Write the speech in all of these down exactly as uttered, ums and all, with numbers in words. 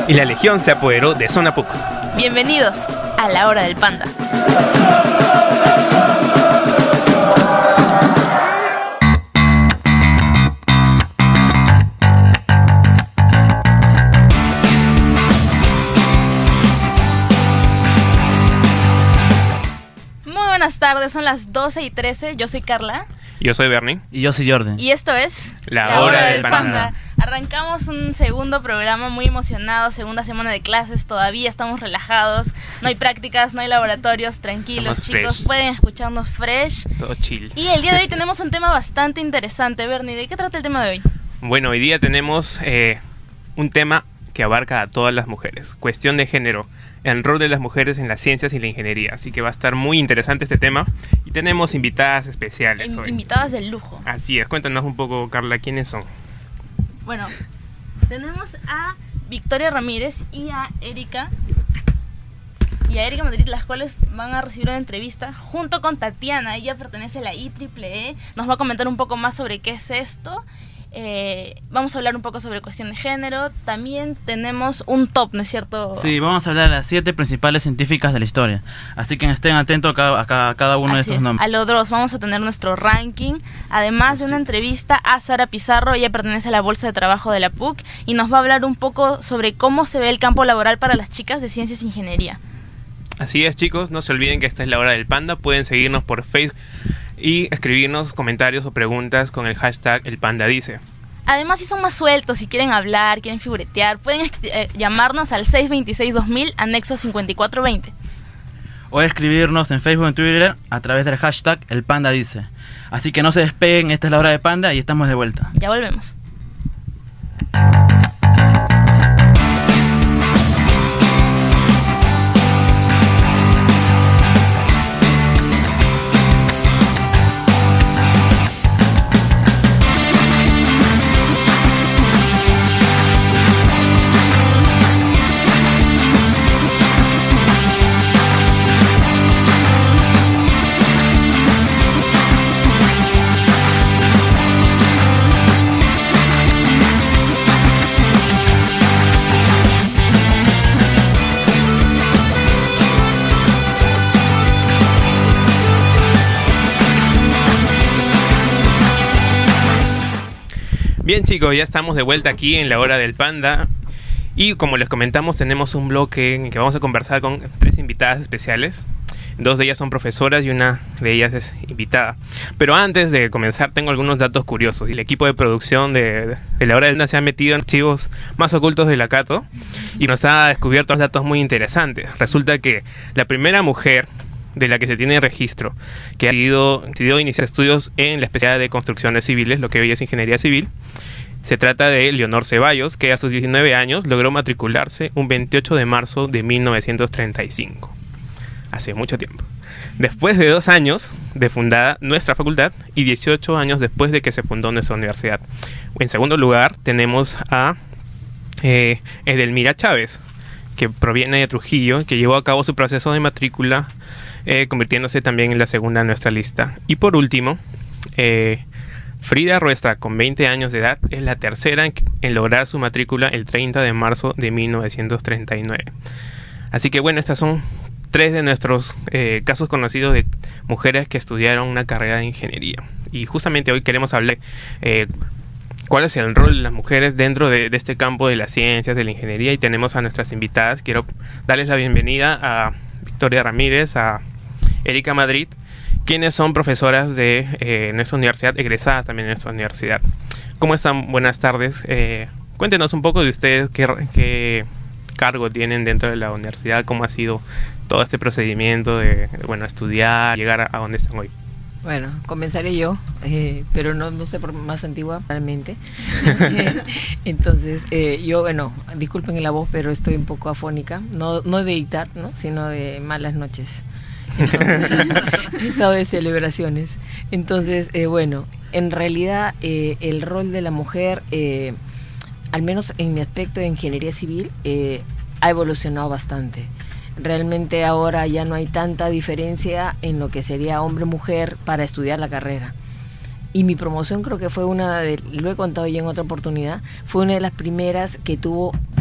y la Legión se apoderó de Zona Puc. Bienvenidos a la hora del panda. Buenas tardes, son las doce y trece, yo soy Carla. Yo soy Bernie. Y yo soy Jordan. Y esto es La, la Hora del Panda. Panda. Arrancamos un segundo programa muy emocionados, segunda semana de clases, todavía estamos relajados, no hay prácticas, no hay laboratorios, tranquilos. Estamos chicos, fresh. Pueden escucharnos fresh. Todo chill. Y el día de hoy tenemos un tema bastante interesante. Bernie, ¿de qué trata el tema de hoy? Bueno, hoy día tenemos eh, un tema que abarca a todas las mujeres, cuestión de género. El rol de las mujeres en las ciencias y la ingeniería. Así que va a estar muy interesante este tema. Y tenemos invitadas especiales In- hoy. Invitadas de lujo. Así es. Cuéntanos un poco, Carla, ¿quiénes son? Bueno, tenemos a Victoria Ramírez y a Erika. Y a Erika Madrid, las cuales van a recibir una entrevista junto con Tatiana. Ella pertenece a la I triple E. Nos va a comentar un poco más sobre qué es esto. Eh, vamos a hablar un poco sobre cuestión de género. También tenemos un top, ¿no es cierto? Sí, vamos a hablar de las siete principales científicas de la historia. Así que estén atentos a cada, a cada, a cada uno Así de estos es. nombres. A los dos vamos a tener nuestro ranking. Además de una entrevista a Sara Pizarro. Ella pertenece a la Bolsa de Trabajo de la P U C y nos va a hablar un poco sobre cómo se ve el campo laboral para las chicas de Ciencias e Ingeniería. Así es, chicos, no se olviden que esta es la Hora del Panda. Pueden seguirnos por Facebook y escribirnos comentarios o preguntas con el hashtag El Panda Dice. Además, si son más sueltos, si quieren hablar, quieren figuretear, pueden eh, llamarnos al seis dos seis dos mil, anexo cincuenta y cuatro veinte. O escribirnos en Facebook y en Twitter a través del hashtag El Panda Dice. Así que no se despeguen, esta es la Hora de Panda y estamos de vuelta. Ya volvemos. Bien, chicos, ya estamos de vuelta aquí en la Hora del Panda. Y como les comentamos, tenemos un bloque en el que vamos a conversar con tres invitadas especiales. Dos de ellas son profesoras y una de ellas es invitada. Pero antes de comenzar, tengo algunos datos curiosos. Y el equipo de producción de, de la Hora del Panda se ha metido en archivos más ocultos de la Cato y nos ha descubierto datos muy interesantes. Resulta que la primera mujer de la que se tiene registro que ha decidido, decidido iniciar estudios en la especialidad de construcciones civiles, lo que hoy es ingeniería civil, se trata de Leonor Ceballos, que a sus diecinueve años logró matricularse un veintiocho de marzo de mil novecientos treinta y cinco. Hace mucho tiempo. Después de dos años de fundada nuestra facultad y dieciocho años después de que se fundó nuestra universidad. En segundo lugar tenemos a eh, Edelmira Chávez, que proviene de Trujillo, que llevó a cabo su proceso de matrícula, eh, convirtiéndose también en la segunda en nuestra lista. Y por último, eh, Frida Ruestra, con veinte años de edad, es la tercera en, en lograr su matrícula el treinta de marzo de mil novecientos treinta y nueve. Así que bueno, estas son tres de nuestros eh, casos conocidos de mujeres que estudiaron una carrera de ingeniería. Y justamente hoy queremos hablar eh, cuál es el rol de las mujeres dentro de, de este campo de las ciencias, de la ingeniería, y tenemos a nuestras invitadas. Quiero darles la bienvenida a Victoria Ramírez, a Erika Madrid, quienes son profesoras de eh, nuestra universidad, egresadas también de nuestra universidad. ¿Cómo están? Buenas tardes. Eh, cuéntenos un poco de ustedes, qué, qué cargo tienen dentro de la universidad, cómo ha sido todo este procedimiento de, bueno, estudiar, llegar a, a donde están hoy. Bueno, comenzaré yo, eh, pero no, no sé por más antigua realmente. Entonces, eh, yo, bueno, disculpen la voz, pero estoy un poco afónica, no, no de dictar, ¿no? Sino de malas noches. Entonces, he estado de celebraciones. Entonces, eh, bueno, en realidad eh, el rol de la mujer, eh, al menos en mi aspecto de ingeniería civil, eh, ha evolucionado bastante. Realmente ahora ya no hay tanta diferencia en lo que sería hombre-mujer para estudiar la carrera. Y mi promoción creo que fue una de, lo he contado ya en otra oportunidad, fue una de las primeras que tuvo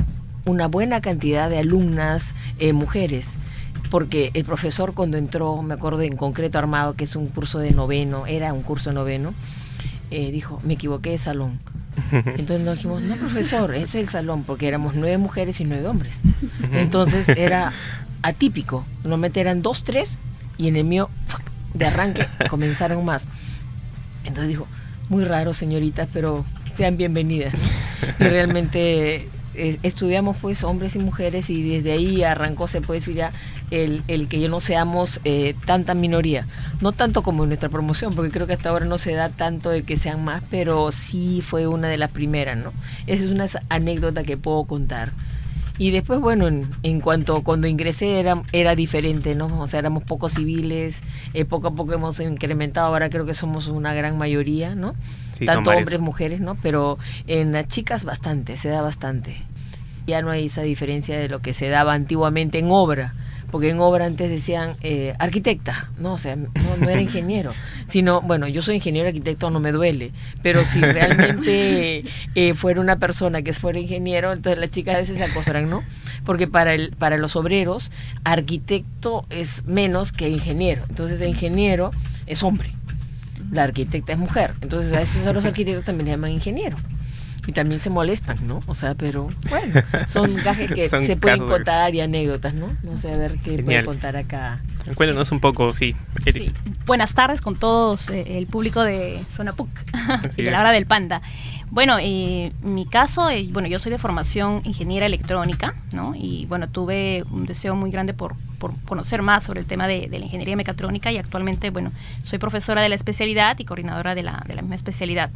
una buena cantidad de alumnas eh, mujeres, porque el profesor cuando entró, me acuerdo en Concreto Armado, que es un curso de noveno, era un curso de noveno, eh, dijo, me equivoqué de salón. Entonces nos dijimos, no profesor, es el salón, porque éramos nueve mujeres y nueve hombres. Entonces era atípico, normalmente eran dos, tres, y en el mío, de arranque, comenzaron más. Entonces dijo, muy raro señoritas, pero sean bienvenidas, ¿no? Y realmente eh, estudiamos pues hombres y mujeres, y desde ahí arrancó, se puede decir ya, el, el que ya no seamos eh, tanta minoría, no tanto como en nuestra promoción, porque creo que hasta ahora no se da tanto de que sean más, pero sí fue una de las primeras, ¿no? Esa es una anécdota que puedo contar. Y después, bueno, en, en cuanto cuando ingresé era, era diferente, ¿no? O sea, éramos pocos civiles, eh, poco a poco hemos incrementado, ahora creo que somos una gran mayoría, ¿no? Sí, tanto hombres, mujeres, ¿no? Pero en las chicas bastante, se da bastante. Ya no hay esa diferencia de lo que se daba antiguamente en obra, porque en obra antes decían eh, arquitecta, no, o sea, no, no era ingeniero, sino, bueno, yo soy ingeniero arquitecto, no me duele, pero si realmente eh, fuera una persona que fuera ingeniero, entonces las chicas a veces se acostumbran, ¿no? Porque para el para los obreros, arquitecto es menos que ingeniero, entonces el ingeniero es hombre, la arquitecta es mujer, entonces a veces a los arquitectos también le llaman ingeniero. Y también se molestan, ¿no? O sea, pero bueno, son gajes que Son se pueden casos. contar y anécdotas, ¿no? No sé, a ver qué puede Genial. contar acá. Cuéntanos un poco, sí, Eri. Sí. Buenas tardes con todos eh, el público de Zona P U C Así y de es. la hora del panda. Bueno, eh, mi caso, eh, bueno, yo soy de formación ingeniera electrónica, ¿no? Y bueno, tuve un deseo muy grande por, por conocer más sobre el tema de, de la ingeniería mecatrónica, y actualmente, bueno, soy profesora de la especialidad y coordinadora de la, de la misma especialidad.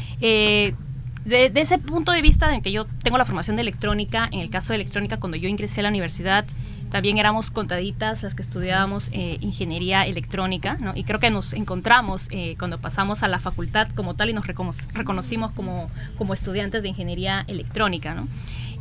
Eh, De, de ese punto de vista en que yo tengo la formación de electrónica, en el caso de electrónica, cuando yo ingresé a la universidad, también éramos contaditas las que estudiábamos eh, ingeniería electrónica, ¿no? Y creo que nos encontramos eh, cuando pasamos a la facultad como tal y nos recono reconocimos como, como estudiantes de ingeniería electrónica, ¿no?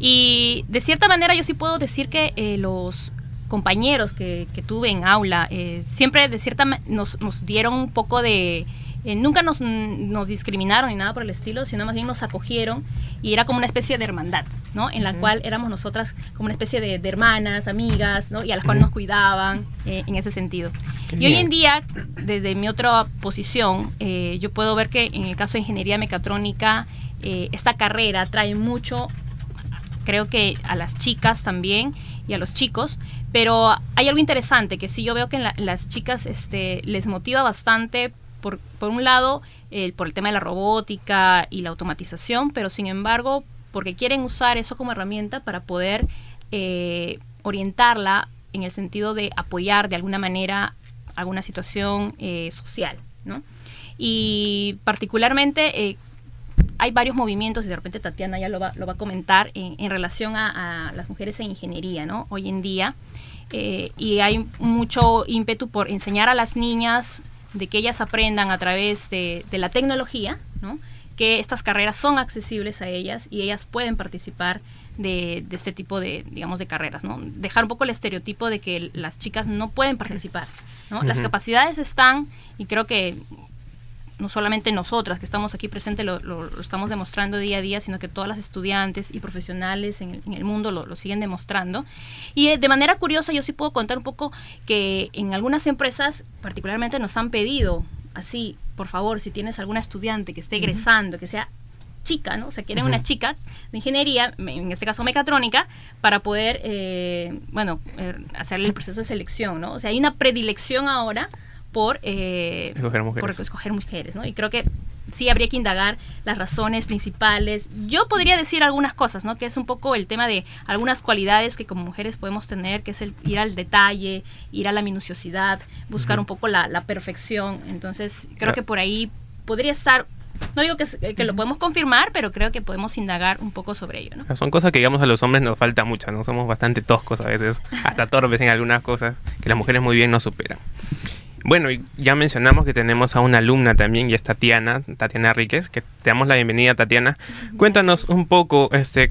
Y de cierta manera yo sí puedo decir que eh, los compañeros que, que tuve en aula eh, siempre de cierta nos, nos dieron un poco de... Eh, nunca nos, nos discriminaron ni nada por el estilo, sino más bien nos acogieron, y era como una especie de hermandad, ¿no? En la uh-huh. cual éramos nosotras como una especie de, de hermanas, amigas, ¿no? Y a las uh-huh. cuales nos cuidaban eh, en ese sentido. Qué y bien. Hoy en día, desde mi otra posición, eh, yo puedo ver que en el caso de ingeniería mecatrónica, eh, esta carrera trae mucho, creo que a las chicas también y a los chicos, pero hay algo interesante que sí yo veo que en la, las chicas este, les motiva bastante. Por, por un lado, eh, por el tema de la robótica y la automatización, pero sin embargo, porque quieren usar eso como herramienta para poder eh, orientarla en el sentido de apoyar de alguna manera alguna situación eh, social, ¿no? Y particularmente eh, hay varios movimientos, y de repente Tatiana ya lo va, lo va a comentar, en, en relación a, a las mujeres en ingeniería, ¿no? Hoy en día, eh, y hay mucho ímpetu por enseñar a las niñas de que ellas aprendan a través de, de la tecnología, ¿no? Que estas carreras son accesibles a ellas y ellas pueden participar de, de este tipo de, digamos, de carreras, ¿no? Dejar un poco el estereotipo de que las chicas no pueden participar, ¿no? Uh-huh. Las capacidades están, y creo que no solamente nosotras que estamos aquí presentes lo, lo, lo estamos demostrando día a día, sino que todas las estudiantes y profesionales en el, en el mundo lo, lo siguen demostrando. Y eh, de manera curiosa yo sí puedo contar un poco que en algunas empresas particularmente nos han pedido, así, por favor, si tienes alguna estudiante que esté egresando, uh-huh. que sea chica, ¿no? O sea, quieren uh-huh. una chica de ingeniería, en este caso mecatrónica, para poder, eh, bueno, eh, hacerle el proceso de selección, ¿no? O sea, hay una predilección ahora por, eh, escoger mujeres. por escoger mujeres, ¿no? Y creo que sí habría que indagar las razones principales. Yo podría decir algunas cosas, ¿no? Que es un poco el tema de algunas cualidades que como mujeres podemos tener, que es el ir al detalle, ir a la minuciosidad, buscar uh-huh. un poco la, la perfección. Entonces, creo claro. que por ahí podría estar... No digo que, que lo podemos confirmar, pero creo que podemos indagar un poco sobre ello, ¿no? Son cosas que, digamos, a los hombres nos falta mucho, ¿no? Somos bastante toscos a veces, hasta torpes en algunas cosas, que las mujeres muy bien nos superan. Bueno, y ya mencionamos que tenemos a una alumna también, y es Tatiana, Tatiana Ríquez, que te damos la bienvenida, Tatiana. Cuéntanos un poco, este,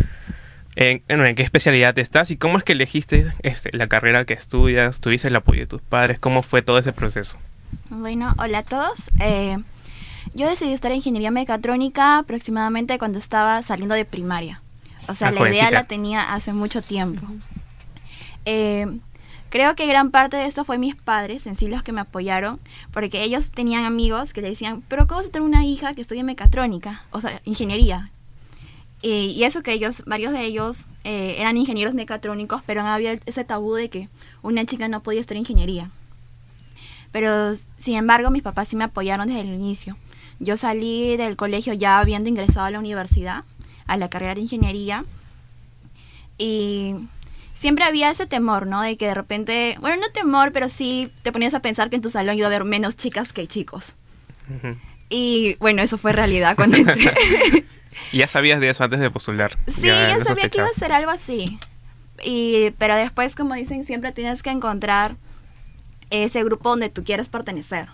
en, en qué especialidad estás y cómo es que elegiste este, la carrera que estudias, tuviste el apoyo de tus padres, cómo fue todo ese proceso. Bueno, hola a todos. Eh, yo decidí estar en ingeniería mecatrónica aproximadamente cuando estaba saliendo de primaria. O sea, La la idea jovencita. la tenía hace mucho tiempo. Eh, creo que gran parte de esto fue mis padres, en sí, los que me apoyaron, porque ellos tenían amigos que le decían, pero ¿cómo vas a tener una hija que estudia mecatrónica? O sea, ingeniería. Y, y eso que ellos, varios de ellos eh, eran ingenieros mecatrónicos, pero había ese tabú de que una chica no podía estudiar ingeniería. Pero, sin embargo, mis papás sí me apoyaron desde el inicio. Yo salí del colegio ya habiendo ingresado a la universidad, a la carrera de ingeniería, y siempre había ese temor, ¿no? De que de repente, bueno, no temor, pero sí te ponías a pensar que en tu salón iba a haber menos chicas que chicos. Ujú. Y bueno, eso fue realidad cuando entré. ¿Y ya sabías de eso antes de postular? Sí, ya, lo sabía que iba a sospechabas. ser algo así. Y, pero después, como dicen, siempre tienes que encontrar ese grupo donde tú quieres pertenecer.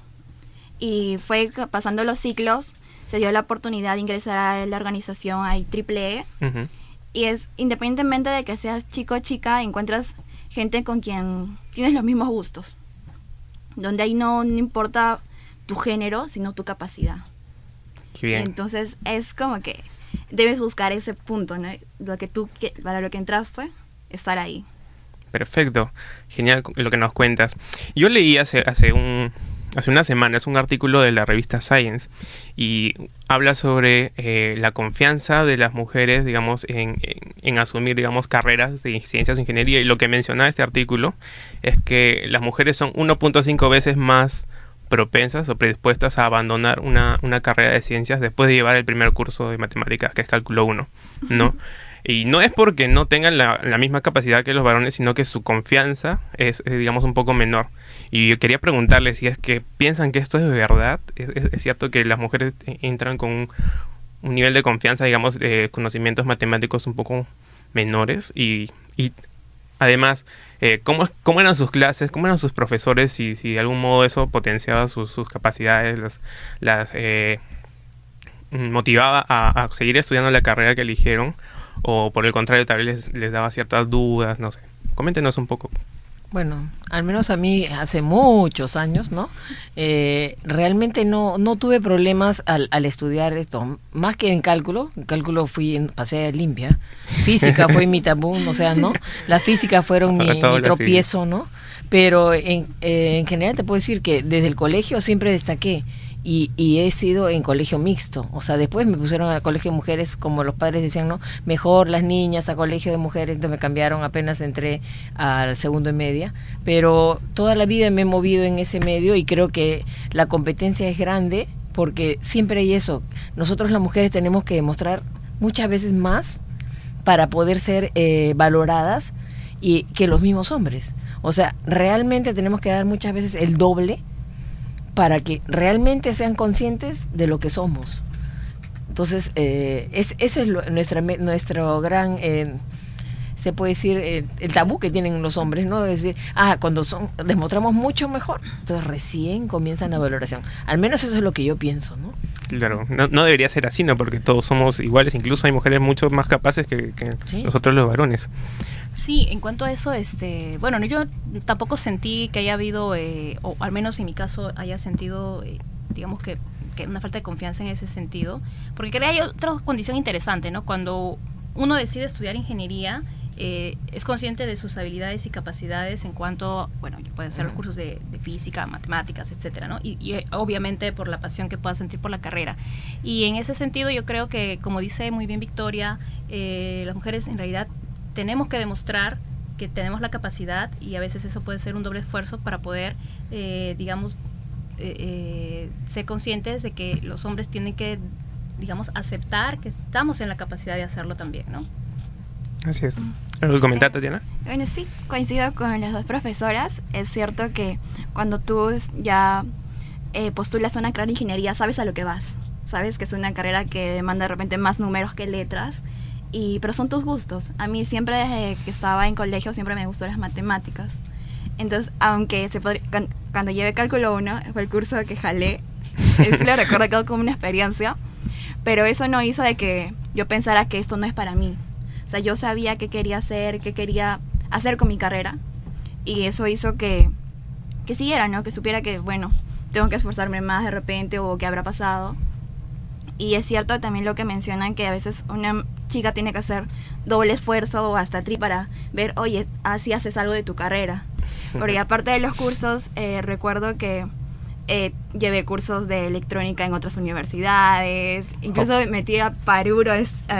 Y fue que pasando los ciclos, se dio la oportunidad de ingresar a la organización I triple E. Ujú. Y es, independientemente de que seas chico o chica, encuentras gente con quien tienes los mismos gustos. Donde ahí no, no importa tu género, sino tu capacidad. Qué bien. Entonces es como que debes buscar ese punto, ¿no? Lo que tú, que- para lo que entraste, estar ahí. Perfecto, genial lo que nos cuentas. Yo leí hace, hace, un, hace unas semanas un artículo de la revista Science y habla sobre eh, la confianza de las mujeres, digamos, en, en, en asumir, digamos, carreras de ciencias o ingeniería. Y lo que mencionaba este artículo es que las mujeres son uno punto cinco veces más propensas o predispuestas a abandonar una, una carrera de ciencias después de llevar el primer curso de matemáticas, que es cálculo uno, ¿no? Y no es porque no tengan la, la misma capacidad que los varones, sino que su confianza es, es, digamos, un poco menor. Y yo quería preguntarles si es que piensan que esto es verdad. ¿Es, es, es cierto que las mujeres entran con un, un nivel de confianza, digamos, de conocimientos matemáticos un poco menores? Y, y además, eh, ¿cómo, ¿cómo eran sus clases? ¿Cómo eran sus profesores? Si, si de algún modo eso potenciaba sus, sus capacidades, las... las eh, motivaba a, a seguir estudiando la carrera que eligieron, o por el contrario tal vez les, les daba ciertas dudas, no sé. Coméntenos un poco. Bueno, al menos a mí hace muchos años, ¿no? Eh, realmente no no tuve problemas al, al estudiar esto, más que en cálculo. En cálculo fui, en, pasé limpia. Física fue mi tabú, o sea, ¿no? Las físicas fueron mi, mi tropiezo, ¿no? Pero en, eh, en general te puedo decir que desde el colegio siempre destaqué. Y, y he sido en colegio mixto, o sea, después me pusieron a colegio de mujeres, como los padres decían, no, mejor las niñas a colegio de mujeres, entonces me cambiaron apenas entré al segundo y media, pero toda la vida me he movido en ese medio y creo que la competencia es grande, porque siempre hay eso, nosotros las mujeres tenemos que demostrar muchas veces más para poder ser eh, valoradas y que los mismos hombres, o sea, realmente tenemos que dar muchas veces el doble para que realmente sean conscientes de lo que somos. Entonces, eh, es, ese es lo, nuestra, nuestro gran, eh, se puede decir, eh, el tabú que tienen los hombres, ¿no? Es decir, ah, cuando son, demostramos mucho mejor, entonces recién comienzan la valoración. Al menos eso es lo que yo pienso, ¿no? Claro, no, no debería ser así, ¿no? Porque todos somos iguales, incluso hay mujeres mucho más capaces que, que Sí. nosotros los varones. Sí, en cuanto a eso, este, bueno, no, yo tampoco sentí que haya habido, eh, o al menos en mi caso, haya sentido, eh, digamos que, que una falta de confianza en ese sentido, porque creo que hay otra condición interesante, ¿no? Cuando uno decide estudiar ingeniería, eh, es consciente de sus habilidades y capacidades en cuanto, bueno, pueden ser los cursos de, de física, matemáticas, etcétera, ¿no? Y, y eh, obviamente por la pasión que pueda sentir por la carrera. Y en ese sentido yo creo que, como dice muy bien Victoria, eh, las mujeres en realidad tenemos que demostrar que tenemos la capacidad, y a veces eso puede ser un doble esfuerzo para poder, eh, digamos, eh, eh, ser conscientes de que los hombres tienen que, digamos, aceptar que estamos en la capacidad de hacerlo también, ¿no? Así es. ¿Algo que comentar, Tatiana? Bueno, sí, coincido con las dos profesoras. Es cierto que cuando tú ya eh, postulas una carrera de ingeniería, sabes a lo que vas. Sabes que es una carrera que demanda de repente más números que letras, y pero son tus gustos. A mí siempre, desde que estaba en colegio, siempre me gustó las matemáticas. Entonces, aunque se podría, cuando, cuando llevé cálculo uno, fue el curso que jalé, es, lo recuerdo como una experiencia, pero eso no hizo de que yo pensara que esto no es para mí. O sea, yo sabía qué quería hacer, qué quería hacer con mi carrera, y eso hizo que, que siguiera, ¿no? Que supiera que, bueno, tengo que esforzarme más de repente, o qué habrá pasado. Y es cierto también lo que mencionan, que a veces una chica tiene que hacer doble esfuerzo o hasta tri para ver, oye, así haces algo de tu carrera. Porque aparte de los cursos, eh, recuerdo que eh, llevé cursos de electrónica en otras universidades, incluso me metí a Paruro a,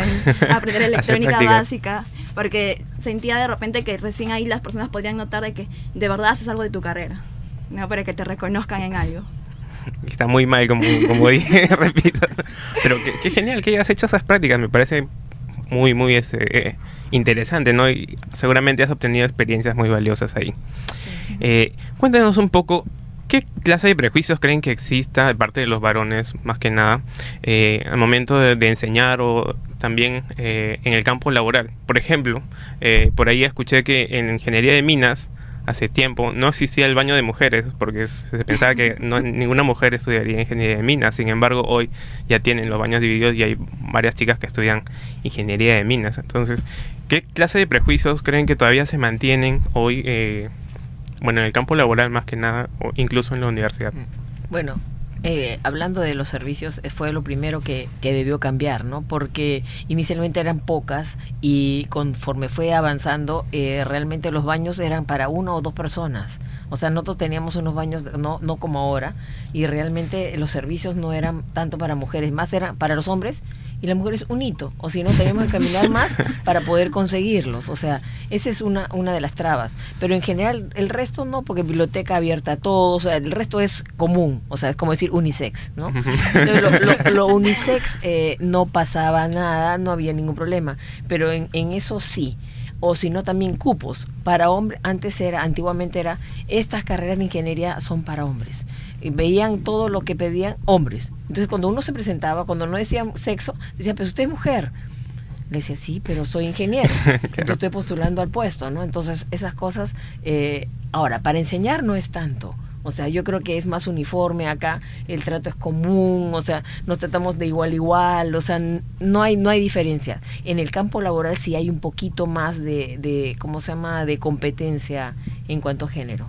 a aprender electrónica básica, porque sentía de repente que recién ahí las personas podrían notar de que de verdad haces algo de tu carrera, ¿no? Para que te reconozcan en algo. Está muy mal, como, como dije, repito. Pero qué, qué genial que hayas hecho esas prácticas, me parece muy, muy ese, eh, interesante, ¿no? Y seguramente has obtenido experiencias muy valiosas ahí. Sí. Eh, cuéntanos un poco, ¿qué clase de prejuicios creen que exista de parte de los varones, más que nada, eh, al momento de, de enseñar o también eh, en el campo laboral? Por ejemplo, eh, por ahí escuché que en ingeniería de minas, hace tiempo no existía el baño de mujeres porque se pensaba que no, ninguna mujer estudiaría ingeniería de minas. Sin embargo, hoy ya tienen los baños divididos y hay varias chicas que estudian ingeniería de minas. Entonces, ¿qué clase de prejuicios creen que todavía se mantienen hoy, eh, bueno, en el campo laboral más que nada, o incluso en la universidad? Bueno, Eh, hablando de los servicios, fue lo primero que, que debió cambiar, ¿no? Porque inicialmente eran pocas y conforme fue avanzando, eh, realmente los baños eran para una o dos personas. O sea, nosotros teníamos unos baños, no, no como ahora, y realmente los servicios no eran tanto para mujeres, más eran para los hombres, y las mujeres un hito, o si no, tenemos que caminar más para poder conseguirlos. O sea, esa es una, una de las trabas. Pero en general, el resto no, porque biblioteca abierta a todos, o sea, el resto es común, o sea, es como decir unisex, ¿no? Entonces, lo, lo, lo unisex eh, no pasaba nada, no había ningún problema, pero en, en eso sí. O si no, también cupos para hombres. Antes era, antiguamente era, estas carreras de ingeniería son para hombres. Y veían todo lo que pedían hombres. Entonces, cuando uno se presentaba, cuando no decían sexo, decía, pero usted es mujer. Le decía, sí, pero soy ingeniero. Claro. Entonces estoy postulando al puesto, ¿no? Entonces, esas cosas, eh, ahora, para enseñar no es tanto. O sea, yo creo que es más uniforme acá, el trato es común, o sea, nos tratamos de igual a igual, o sea, no hay no hay diferencia. En el campo laboral sí hay un poquito más de, de ¿cómo se llama?, de competencia en cuanto a género.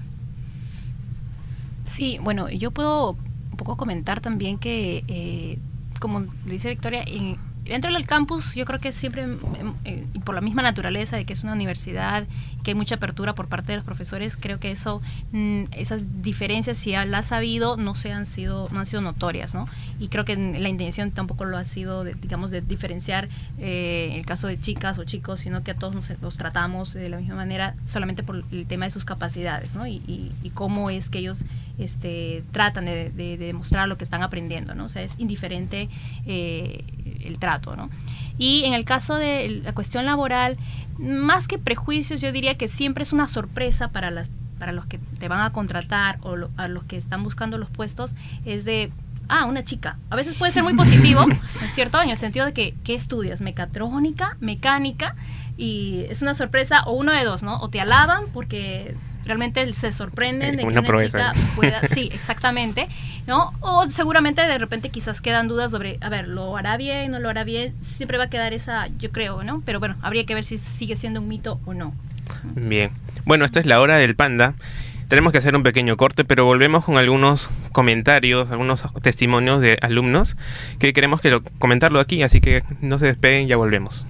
Sí, bueno, yo puedo un poco comentar también que, eh, como dice Victoria, en, dentro del campus yo creo que siempre, eh, y por la misma naturaleza de que es una universidad, que hay mucha apertura por parte de los profesores, creo que eso, mm, esas diferencias, si las ha habido, no se han sido, no han sido notorias, ¿no? Y creo que la intención tampoco lo ha sido, de, digamos, de diferenciar eh, en el caso de chicas o chicos, sino que a todos nos, los tratamos de la misma manera, solamente por el tema de sus capacidades, ¿no? Y, y, y cómo es que ellos este, tratan de, de, de demostrar lo que están aprendiendo, ¿no? O sea, es indiferente eh, el trato, ¿no? Y en el caso de la cuestión laboral, más que prejuicios, yo diría que siempre es una sorpresa para las para los que te van a contratar o lo, a los que están buscando los puestos, es de, ah, una chica. A veces puede ser muy positivo, ¿no es cierto? En el sentido de que, ¿qué estudias? Mecatrónica, mecánica, y es una sorpresa, o uno de dos, ¿no? O te alaban porque realmente se sorprenden de que una, una chica pueda, sí, exactamente, ¿no? O seguramente de repente quizás quedan dudas sobre, a ver, ¿lo hará bien, no lo hará bien? Siempre va a quedar esa, yo creo, ¿no? Pero bueno, habría que ver si sigue siendo un mito o no. Bien, bueno, esta es la hora del panda. Tenemos que hacer un pequeño corte, pero volvemos con algunos comentarios, algunos testimonios de alumnos que queremos que lo, comentarlo aquí, así que no se despeguen, ya volvemos.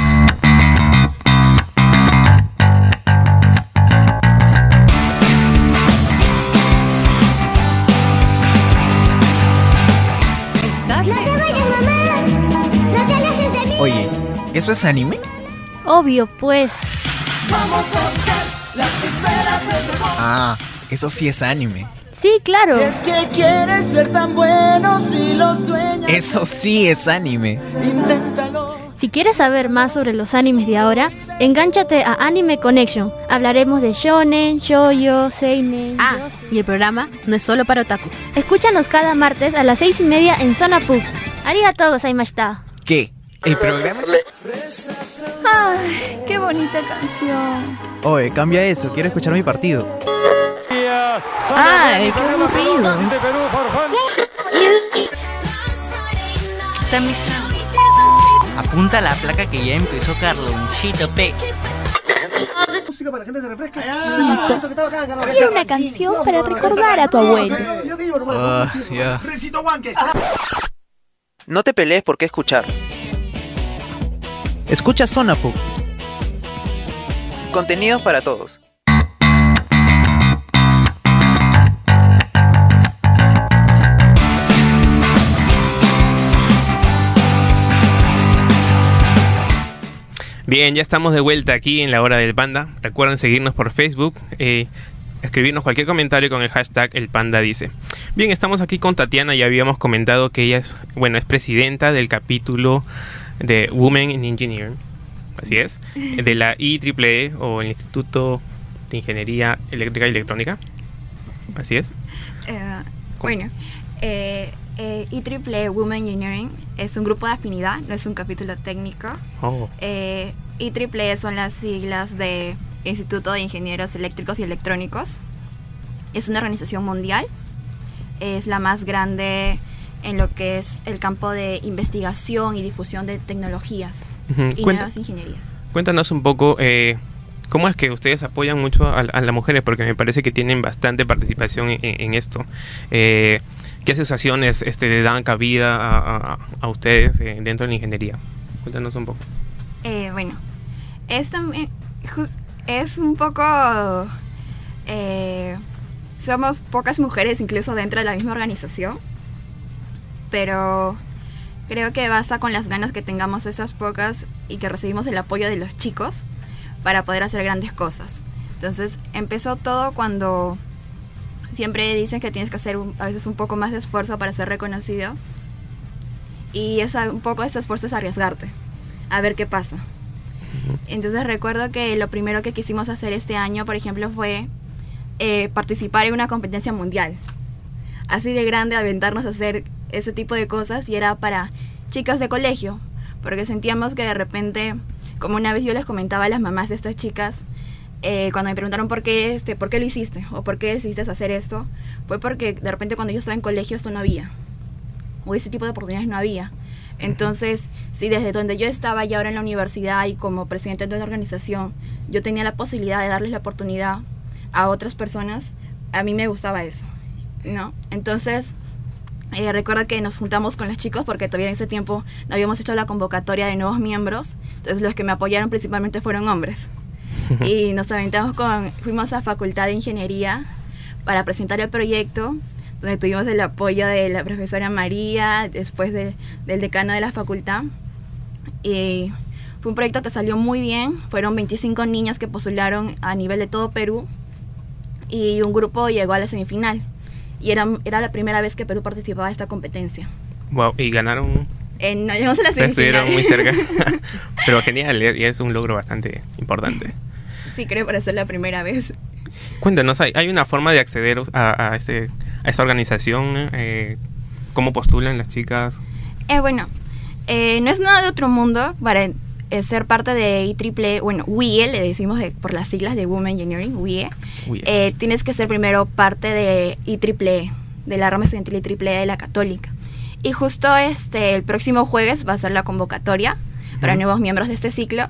Oye, ¿eso es anime? Obvio, pues. Vamos a buscar las esferas del dragón. Ah, eso sí es anime. Sí, claro. Es que quieres ser tan bueno si lo sueñas. Eso sí es anime. Inténtalo. Si quieres saber más sobre los animes de ahora, engánchate a Anime Connection. Hablaremos de shonen, shoujo, seinen. Ah, y el programa no es solo para otakus. Escúchanos cada martes a las seis y media en Zona Pub. Arigatou gozaimashita. ¿Qué? ¿El programa es...? Ay, qué bonita canción. Oye, cambia eso, quiero escuchar mi partido. Ay, qué aburrido. Apunta la placa que ya empezó Carlonchito P. Música para que la gente se refresque. Quiero una canción para recordar a tu abuelo. Ah, ya. No te pelees por qué escuchar. Escucha Zona Pop. Contenidos para todos. Bien, ya estamos de vuelta aquí en la Hora del Panda. Recuerden seguirnos por Facebook, eh, escribirnos cualquier comentario con el hashtag El Panda Dice. Bien, estamos aquí con Tatiana. Ya habíamos comentado que ella es, bueno, es presidenta del capítulo de Women in Engineering. Así es, de la I triple E o el Instituto de Ingeniería Eléctrica y Electrónica. Así es. Uh, bueno, eh, eh, I triple E Women Engineering es un grupo de afinidad, no es un capítulo técnico. Oh. Eh, I triple E son las siglas de Instituto de Ingenieros Eléctricos y Electrónicos. Es una organización mundial, es la más grande en lo que es el campo de investigación y difusión de tecnologías Uh-huh. y Cuenta, nuevas ingenierías. Cuéntanos un poco eh, cómo es que ustedes apoyan mucho a, a las mujeres, porque me parece que tienen bastante participación en, en esto. Eh, ¿Qué asociaciones este, le dan cabida a, a, a ustedes eh, dentro de la ingeniería? Cuéntanos un poco. Eh, bueno, es, también, just, es un poco... Eh, somos pocas mujeres incluso dentro de la misma organización, pero creo que basta con las ganas que tengamos esas pocas y que recibimos el apoyo de los chicos para poder hacer grandes cosas. Entonces empezó todo cuando siempre dicen que tienes que hacer un, a veces un poco más de esfuerzo para ser reconocido, y esa, un poco ese esfuerzo es arriesgarte a ver qué pasa. Entonces recuerdo que lo primero que quisimos hacer este año, por ejemplo, fue eh, participar en una competencia mundial. Así de grande, aventarnos a hacer ese tipo de cosas, y era para chicas de colegio, porque sentíamos que de repente, como una vez yo les comentaba a las mamás de estas chicas, eh, cuando me preguntaron por qué, este, por qué lo hiciste, o por qué decidiste hacer esto, fue porque de repente cuando yo estaba en colegio esto no había, o ese tipo de oportunidades no había. Entonces, si desde donde yo estaba y ahora en la universidad y como presidente de una organización, yo tenía la posibilidad de darles la oportunidad a otras personas, a mí me gustaba eso, ¿no? Entonces, eh, recuerdo que nos juntamos con los chicos porque todavía en ese tiempo no habíamos hecho la convocatoria de nuevos miembros, entonces los que me apoyaron principalmente fueron hombres. Y nos aventamos con, fuimos a Facultad de Ingeniería para presentar el proyecto, donde tuvimos el apoyo de la profesora María, después de, del decano de la facultad. Y fue un proyecto que salió muy bien, fueron veinticinco niñas que postularon a nivel de todo Perú, y un grupo llegó a la semifinal. Y era, era la primera vez que Perú participaba de esta competencia. Wow, y ganaron... Eh, no llegamos a la semifinal. Estuvieron muy cerca. Pero genial, y es un logro bastante importante. Sí, creo para ser la primera vez. Cuéntanos, ¿hay, hay una forma de acceder a, a, este, a esta organización? Eh, ¿Cómo postulan las chicas? Eh, bueno, eh, no es nada de otro mundo para eh, ser parte de I triple E, bueno, W I E, le decimos de, por las siglas de Women Engineering, W I E. W I E. Eh, tienes que ser primero parte de I triple E, de la rama estudiantil I triple E de la Católica. Y justo este el próximo jueves va a ser la convocatoria para uh-huh. nuevos miembros de este ciclo.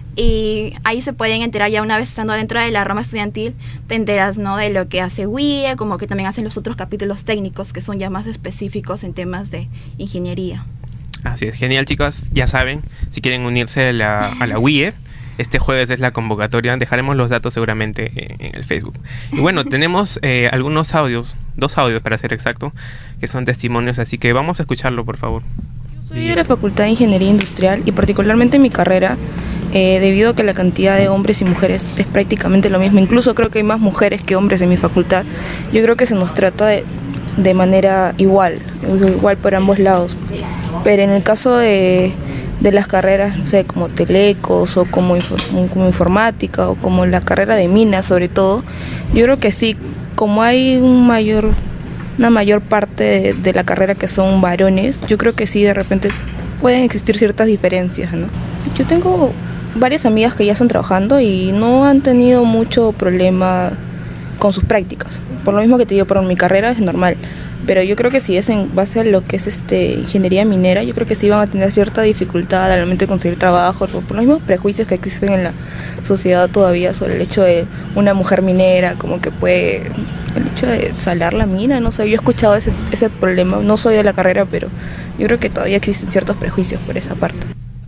Y ahí se pueden enterar, ya una vez estando dentro de la rama estudiantil, te enteras, ¿no?, de lo que hace W I E, como que también hacen los otros capítulos técnicos que son ya más específicos en temas de ingeniería. Así es, genial, chicos, ya saben, si quieren unirse a la, a la W I E, este jueves es la convocatoria, dejaremos los datos seguramente en, en el Facebook. Y bueno, tenemos eh, algunos audios, dos audios para ser exacto, que son testimonios, así que vamos a escucharlo, por favor. Soy de la Facultad de Ingeniería Industrial y particularmente en mi carrera, eh, debido a que la cantidad de hombres y mujeres es prácticamente lo mismo, incluso creo que hay más mujeres que hombres en mi facultad, yo creo que se nos trata de, de manera igual, igual por ambos lados, pero en el caso de, de las carreras, no sé, como telecos o como, como informática o como la carrera de minas sobre todo, yo creo que sí, como hay un mayor... una mayor parte de, de la carrera que son varones, yo creo que sí, de repente pueden existir ciertas diferencias, ¿no? Yo tengo varias amigas que ya están trabajando y no han tenido mucho problema con sus prácticas. Por lo mismo que te digo, por mi carrera es normal, pero yo creo que si es en base a lo que es este ingeniería minera, yo creo que sí van a tener cierta dificultad al momento de conseguir trabajo, por, por los mismos prejuicios que existen en la sociedad todavía sobre el hecho de una mujer minera, como que puede... el hecho de salar la mina, no sé, yo he escuchado ese, ese problema, no soy de la carrera, pero Yo creo que todavía existen ciertos prejuicios por esa parte.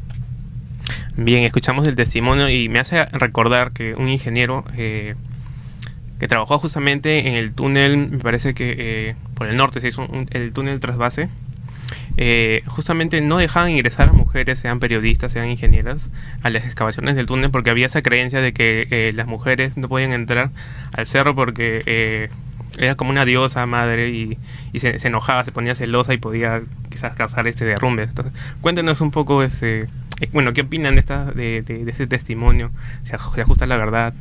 Bien, escuchamos el testimonio y me hace recordar que un ingeniero eh, que trabajó justamente en el túnel, me parece que eh, por el norte se hizo un, el túnel trasvase, eh, justamente no dejaban ingresar a mujeres, sean periodistas, sean ingenieras, a las excavaciones del túnel porque había esa creencia de que eh, las mujeres no podían entrar al cerro porque eh, era como una diosa madre y, y se, se enojaba, se ponía celosa y podía quizás causar este derrumbe. Entonces, cuéntenos un poco ese, eh, bueno, ¿qué opinan de esta de, de, de ese testimonio? ¿Se, se ajusta a la verdad?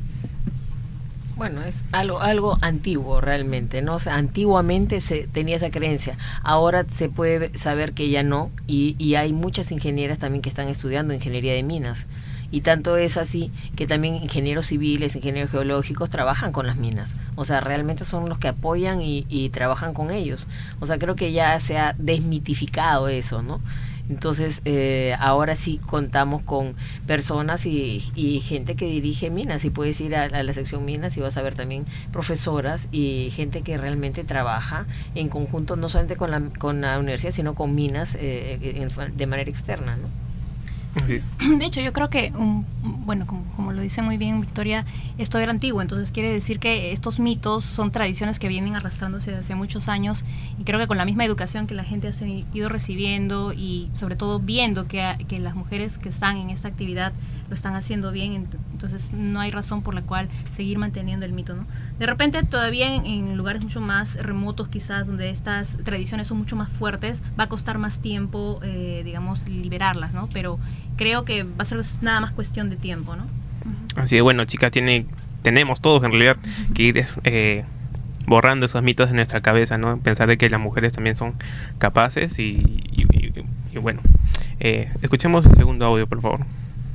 Bueno, es algo algo antiguo realmente, ¿no? O sea, antiguamente se tenía esa creencia, ahora se puede saber que ya no, y, y hay muchas ingenieras también que están estudiando ingeniería de minas, y tanto es así que también ingenieros civiles, ingenieros geológicos trabajan con las minas, o sea, realmente son los que apoyan y, y trabajan con ellos, o sea, creo que ya se ha desmitificado eso, ¿no? Entonces, eh, ahora sí contamos con personas y, y gente que dirige minas, y puedes ir a, a la sección minas y vas a ver también profesoras y gente que realmente trabaja en conjunto, no solamente con la, con la universidad, sino con minas eh, en, de manera externa, ¿no? Sí. De hecho, yo creo que, um, bueno, como, como lo dice muy bien Victoria, esto era antiguo, entonces quiere decir que estos mitos son tradiciones que vienen arrastrándose desde hace muchos años, y creo que con la misma educación que la gente ha ido recibiendo y sobre todo viendo que, que las mujeres que están en esta actividad lo están haciendo bien, entonces no hay razón por la cual seguir manteniendo el mito, ¿no? De repente todavía en, en lugares mucho más remotos quizás, donde estas tradiciones son mucho más fuertes, va a costar más tiempo, eh, digamos, liberarlas, ¿no? Pero creo que va a ser nada más cuestión de tiempo, ¿no? Así de bueno, chicas, tiene, tenemos todos en realidad que ir eh, borrando esos mitos de nuestra cabeza, ¿no? Pensar de que las mujeres también son capaces y, y, y, y bueno, eh, escuchemos el segundo audio, por favor.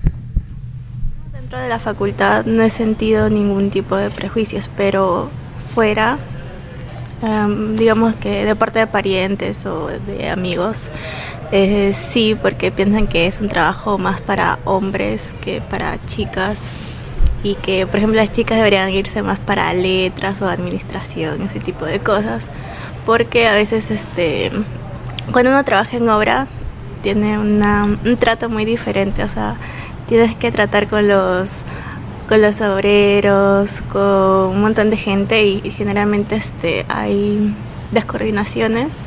Dentro de la facultad no he sentido ningún tipo de prejuicios, pero fuera, um, digamos que de parte de parientes o de amigos, eh, sí, porque piensan que es un trabajo más para hombres que para chicas, y que, por ejemplo, las chicas deberían irse más para letras o administración, ese tipo de cosas, porque a veces este cuando uno trabaja en obra tiene una, un trato muy diferente, o sea, tienes que tratar con los con los obreros, con un montón de gente, y, y generalmente este hay descoordinaciones,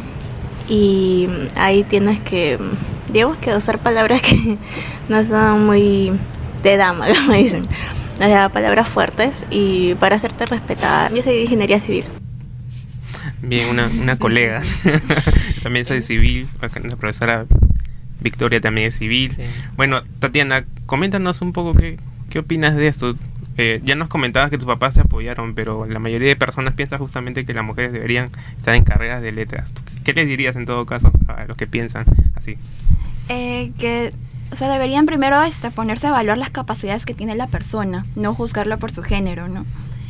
y ahí tienes que, digamos que usar palabras que no son muy de dama, como dicen, o sea, palabras fuertes, y para hacerte respetar. Yo soy de ingeniería civil. Bien, una, una colega, también soy civil, la profesora Victoria también es civil. Sí. Bueno, Tatiana, coméntanos un poco qué, qué opinas de esto. Eh, ya nos comentabas que tus papás se apoyaron, pero la mayoría de personas piensan justamente que las mujeres deberían estar en carreras de letras. ¿Qué les dirías en todo caso a los que piensan así? Eh, que, o sea, deberían primero este, ponerse a evaluar las capacidades que tiene la persona, no juzgarla por su género, ¿no?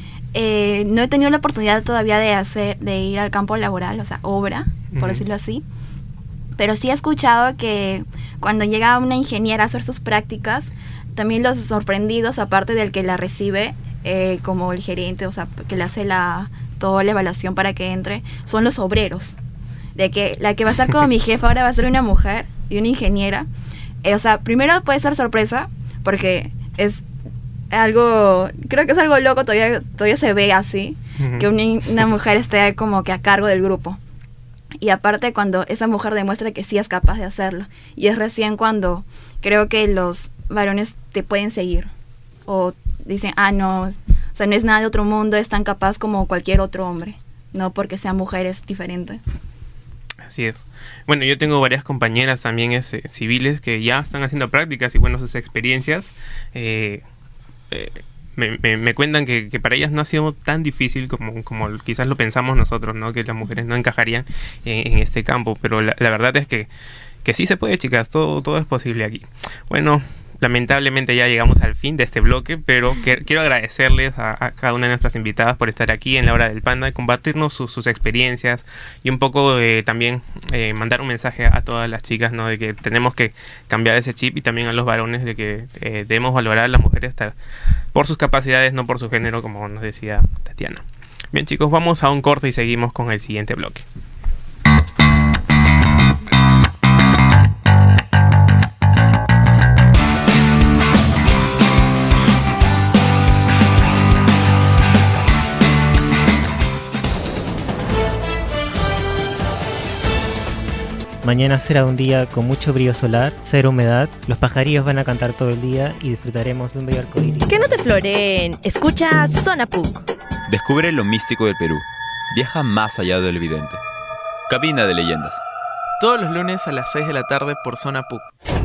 Eh, no he tenido la oportunidad todavía de hacer, de ir al campo laboral, o sea, obra, por uh-huh. decirlo así. Pero sí he escuchado que cuando llega una ingeniera a hacer sus prácticas, también los sorprendidos, aparte del que la recibe, eh, como el gerente, o sea, que le hace la toda la evaluación para que entre, son los obreros. De que la que va a estar como mi jefa ahora va a ser una mujer y una ingeniera. Eh, o sea, primero puede ser sorpresa, porque es algo, creo que es algo loco, todavía, todavía se ve así, uh-huh. que una, una mujer esté como que a cargo del grupo. Y aparte cuando esa mujer demuestra que sí es capaz de hacerlo. Y es recién cuando creo que los varones te pueden seguir. O dicen, ah, no, o sea, no es nada de otro mundo, es tan capaz como cualquier otro hombre. No porque sea mujer es diferente. Así es. Bueno, yo tengo varias compañeras también es, eh, civiles que ya están haciendo prácticas y bueno, sus experiencias eh, eh, me, me, me cuentan que, que para ellas no ha sido tan difícil como, como quizás lo pensamos nosotros, ¿no? Que las mujeres no encajarían en, en este campo, pero la, la verdad es que, que sí se puede, chicas, todo, todo es posible aquí. Bueno, lamentablemente ya llegamos al fin de este bloque, pero que, quiero agradecerles a, a cada una de nuestras invitadas por estar aquí en la Hora del Panda y compartirnos su, sus experiencias y un poco eh, también eh, mandar un mensaje a todas las chicas, ¿no? De que tenemos que cambiar ese chip, y también a los varones de que eh, debemos valorar a las mujeres hasta por sus capacidades, no por su género, como nos decía Tatiana. Bien, chicos, vamos a un corte y seguimos con el siguiente bloque. mañana será un día con mucho brillo solar, cero humedad, los pajarillos van a cantar todo el día y disfrutaremos de un bello arcoíris. Que no te floreen, escucha Zona P U C. Descubre lo místico del Perú. Viaja más allá del evidente. Cabina de leyendas. Todos los lunes a las seis de la tarde por Zona P U C.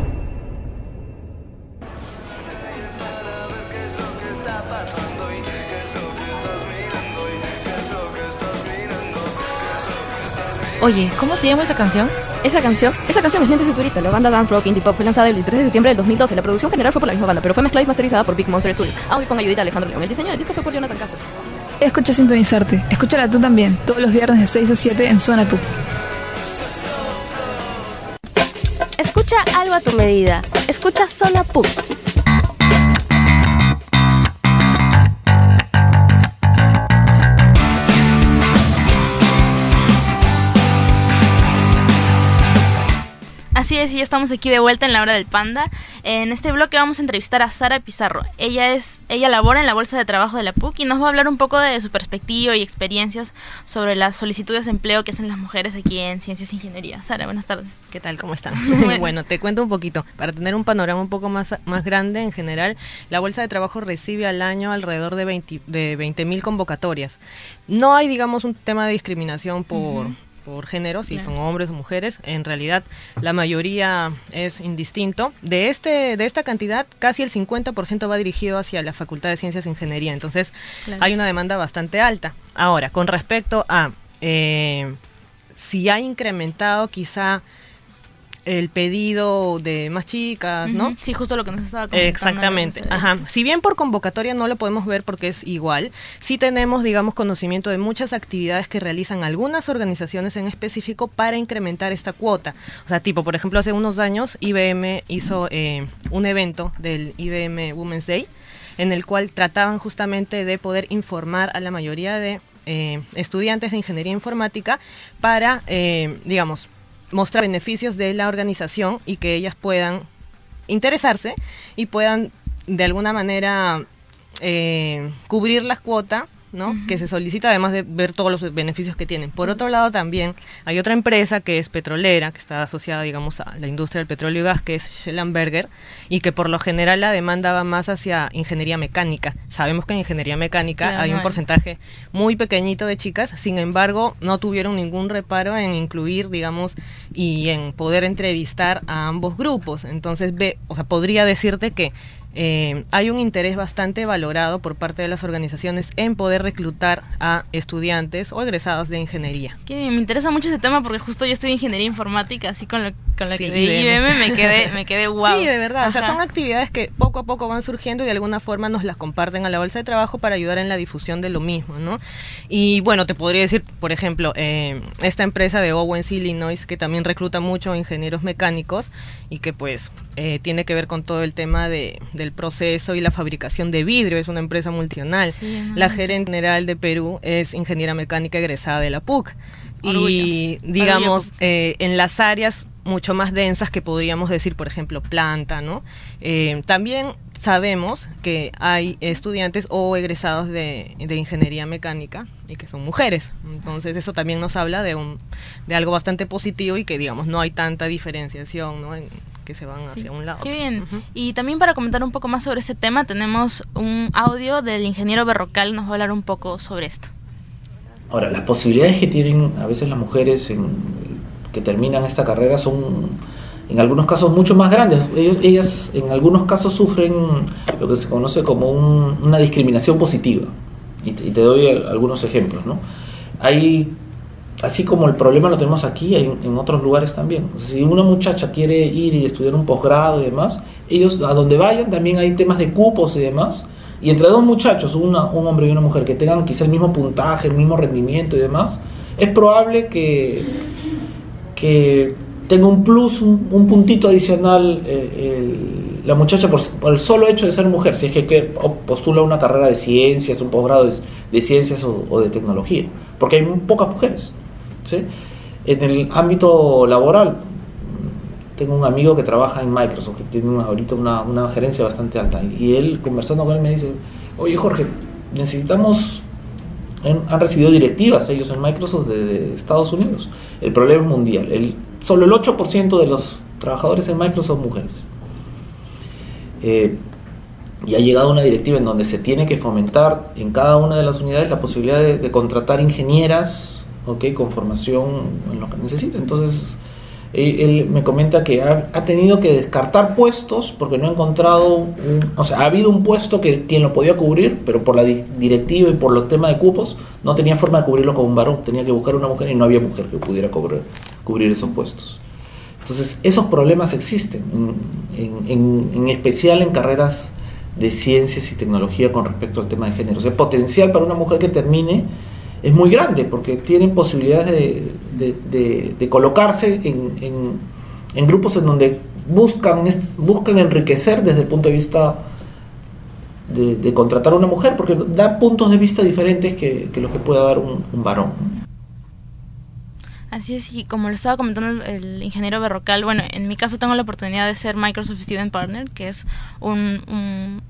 Oye, ¿cómo se llama esa canción? ¿Esa canción? Esa canción es Lentes de Turista. La banda Dance Rock Indie Pop fue lanzada el veintitrés de septiembre del dos mil doce. La producción general fue por la misma banda, pero fue mezclada y masterizada por Big Monster Studios, aunque con ayudita de Alejandro León. El diseño del disco fue por Jonathan Castro. Escucha Sintonizarte. Escúchala tú también, todos los viernes de seis a siete en Zona P U C. Escucha algo a tu medida. Escucha Zona P U C. Así es, y ya estamos aquí de vuelta en la hora del panda. En este bloque vamos a entrevistar a Sara Pizarro. Ella es, ella labora en la bolsa de trabajo de la P U C y nos va a hablar un poco de su perspectiva y experiencias sobre las solicitudes de empleo que hacen las mujeres aquí en Ciencias e Ingeniería. Sara, buenas tardes. ¿Qué tal? ¿Cómo están? Bueno, te cuento un poquito. Para tener un panorama un poco más, más grande, en general, la bolsa de trabajo recibe al año alrededor de veinte mil convocatorias. No hay, digamos, un tema de discriminación por... Uh-huh. por género, si claro. son hombres o mujeres, en realidad la mayoría es indistinto. De este de esta cantidad, casi el cincuenta por ciento va dirigido hacia la Facultad de Ciencias e Ingeniería, entonces claro. hay una demanda bastante alta. Ahora, con respecto a eh, si ha incrementado quizá el pedido de más chicas, ¿no? Sí, justo lo que nos estaba comentando. Exactamente, ajá. Si bien por convocatoria no lo podemos ver porque es igual, sí tenemos, digamos, conocimiento de muchas actividades que realizan algunas organizaciones en específico para incrementar esta cuota. O sea, tipo, por ejemplo, hace unos años I B M hizo eh, un evento del I B M Women's Day, en el cual trataban justamente de poder informar a la mayoría de eh, estudiantes de ingeniería informática para, eh, digamos, mostrar beneficios de la organización y que ellas puedan interesarse y puedan de alguna manera eh, cubrir la cuota, ¿no? Uh-huh. que se solicita, además de ver todos los beneficios que tienen. Por uh-huh. otro lado, también hay otra empresa que es petrolera, que está asociada, digamos, a la industria del petróleo y gas, que es Schellenberger, y que por lo general la demanda va más hacia ingeniería mecánica. Sabemos que en ingeniería mecánica claro, hay un porcentaje muy pequeñito de chicas, sin embargo, no tuvieron ningún reparo en incluir, digamos, y en poder entrevistar a ambos grupos. Entonces, ve, o sea, podría decirte que Eh, hay un interés bastante valorado por parte de las organizaciones en poder reclutar a estudiantes o egresados de ingeniería. Qué bien, me interesa mucho ese tema porque justo yo estoy en ingeniería informática, así con lo, con lo sí, que de I B M me quedé, me quedé wow. Sí, de verdad, Ajá. o sea, son actividades que poco a poco van surgiendo y de alguna forma nos las comparten a la bolsa de trabajo para ayudar en la difusión de lo mismo, ¿no? Y bueno, te podría decir, por ejemplo, eh, esta empresa de Owens, Illinois, que también recluta mucho ingenieros mecánicos y que pues eh, tiene que ver con todo el tema de del proceso y la fabricación de vidrio, es una empresa multinacional. Sí, la gerente general de Perú es ingeniera mecánica egresada de la P U C. Orgullo. Y digamos, eh, en las áreas mucho más densas que podríamos decir, por ejemplo, planta, ¿no? Eh, también sabemos que hay estudiantes o egresados de, de ingeniería mecánica y que son mujeres. Entonces eso también nos habla de un de algo bastante positivo y que, digamos, no hay tanta diferenciación, ¿no? En, que se van hacia sí. un lado. Qué bien. Uh-huh. Y también para comentar un poco más sobre este tema, tenemos un audio del ingeniero Berrocal, nos va a hablar un poco sobre esto. Ahora, las posibilidades que tienen a veces las mujeres en, que terminan esta carrera son en algunos casos mucho más grandes. Ellos, ellas en algunos casos sufren lo que se conoce como un, una discriminación positiva. Y te, y te doy algunos ejemplos, ¿no? Hay, así como el problema lo tenemos aquí, hay en otros lugares también. O sea, si una muchacha quiere ir y estudiar un posgrado y demás, ellos a donde vayan también hay temas de cupos y demás. Y entre dos muchachos, una, un hombre y una mujer, que tengan quizá el mismo puntaje, el mismo rendimiento y demás, es probable que, que tenga un plus, un, un puntito adicional eh, el, la muchacha por, por el solo hecho de ser mujer, si es que, que postula una carrera de ciencias, un posgrado de, de ciencias o, o de tecnología, porque hay muy pocas mujeres, ¿sí? En el ámbito laboral, tengo un amigo que trabaja en Microsoft, que tiene una, ahorita una, una gerencia bastante alta, y él, conversando con él, me dice: oye Jorge, necesitamos, han, han recibido directivas ellos en Microsoft de, de Estados Unidos, el problema es mundial, el, solo el ocho por ciento de los trabajadores en Microsoft son mujeres. Eh, y ha llegado una directiva en donde se tiene que fomentar en cada una de las unidades la posibilidad de, de contratar ingenieras, ¿okay? Con formación en lo que necesita. Entonces, él, él me comenta que ha, ha tenido que descartar puestos porque no ha encontrado, un, o sea, ha habido un puesto que quien lo podía cubrir, pero por la di- directiva y por los temas de cupos, no tenía forma de cubrirlo con un varón, tenía que buscar una mujer y no había mujer que pudiera cubrir, cubrir esos puestos. Entonces, esos problemas existen, en, en, en, en especial en carreras de ciencias y tecnología con respecto al tema de género. O sea, el potencial para una mujer que termine es muy grande porque tienen posibilidades de, de, de, de colocarse en, en, en grupos en donde buscan, buscan enriquecer desde el punto de vista de, de contratar a una mujer, porque da puntos de vista diferentes que, que los que pueda dar un, un varón. Así es, y como lo estaba comentando el, el ingeniero Berrocal, bueno, en mi caso tengo la oportunidad de ser Microsoft Student Partner, que es un, un